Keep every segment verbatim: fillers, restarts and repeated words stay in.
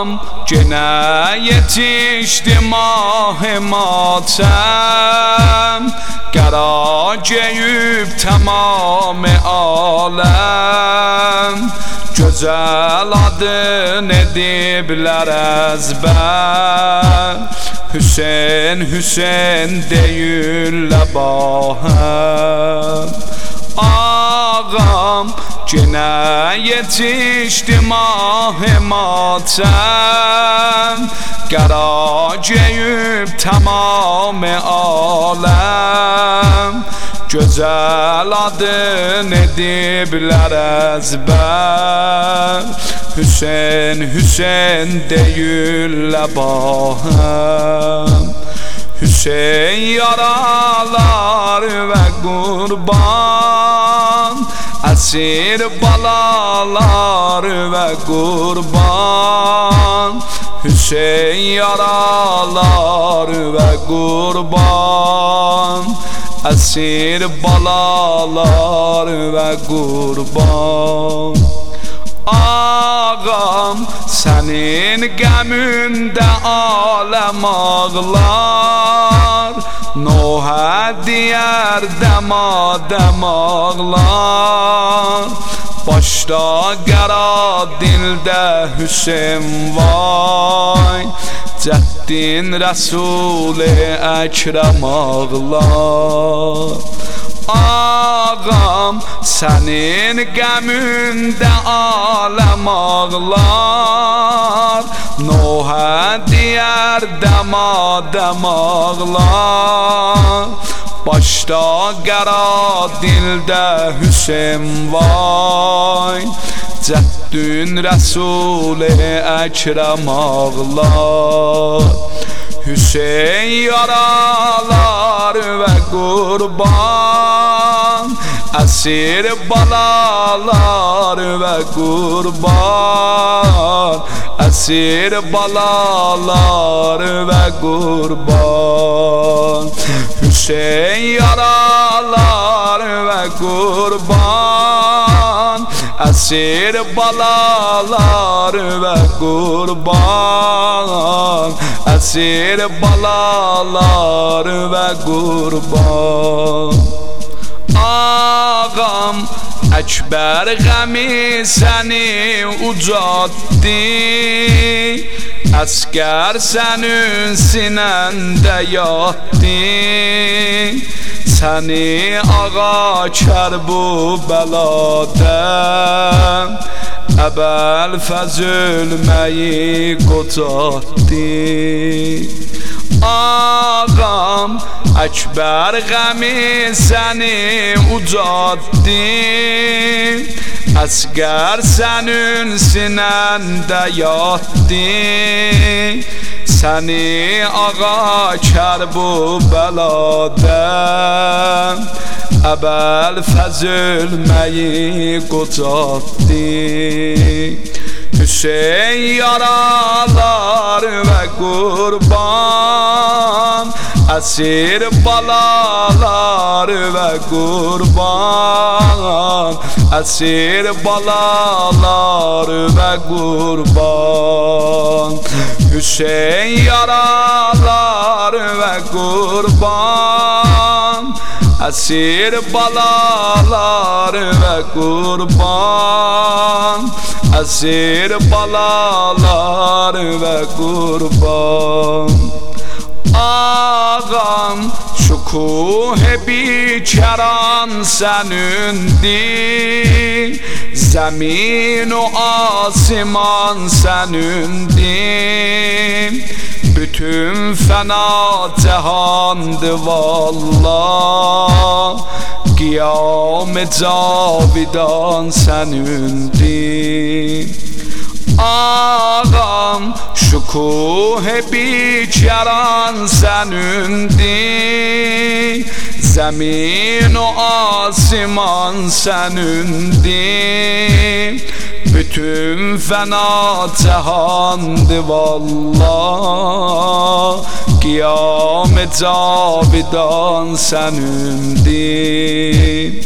آقام gene yetişti mah-ı matem Geraceyüp tamam alem Güzel adın edibler ezber Hüseyin Hüseyin deyirlər bahem Ağam gene yetişti mah-ı matem Geraceyüp tamam alem Güzel adın edibler ezber Hüseyin Hüseyin deyirlər bahem Hüseyin yaralar ve kurban Esir balalar ve kurban Hüseyin yaralar ve kurban Esir balalar ve kurban Ağam senin geminde alem ağlar Nuh'a diğer demadem ağlar Başta gara dilde Hüseyin vay Ceddin Resul-i Ekrem ağlar Ağam senin geminde alem ağlar Nuh'a diğer demadem ağlar Başta gara dilde Hüseyin vay Ceddin Resul-i Ekrem ağlar Hüseyin yaralar ve kurban Esir balalar ve kurban Esir balalar ve kurban Hüseyin yaralar ve kurban Esir balalar ve kurban Esir balalar ve kurban Ağam Ekber gemi seni ucattı Asker senin sinende yattı Seni ağa kerbu beladen Ebel fezülmeyi kotattı Ağam Ekber gemi seni ucattı Asker senin sinende yattı Seni ağa kerbu beladen Ebel fezülmeyi kotattı Hüseyin yaralar ve kurban Esir balalar ve kurban Esir balalar ve kurban Hüseyin yaralar ve kurban Esir balalar ve kurban Esir balalar ve kurban Ağam şukuh-i biçaran senindi Zemin o asiman senindi Bütün fena cehandı vallah Kıyam-ı cavidan senindi Ağam şukuh-i biçaran senindi Zemin o asiman senindi Bütün fena cehandı vallah Kıyam-ı cavidan senindi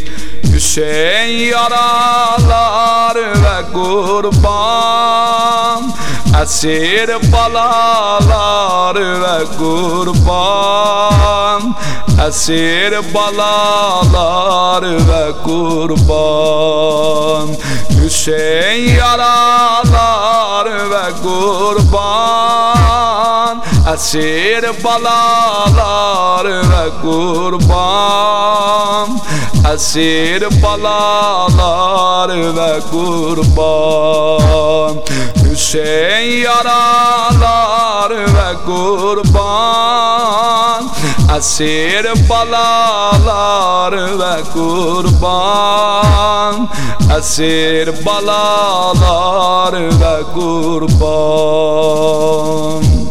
Hüseyin yaralar ve kurban esir balalar ve kurban, esir balalar ve kurban. Hüseyin yaralar ve kurban, esir balalar ve kurban, esir balalar ve kurban. Hüseyin yaralar ve kurban, esir balalar ve kurban, esir balalar ve kurban.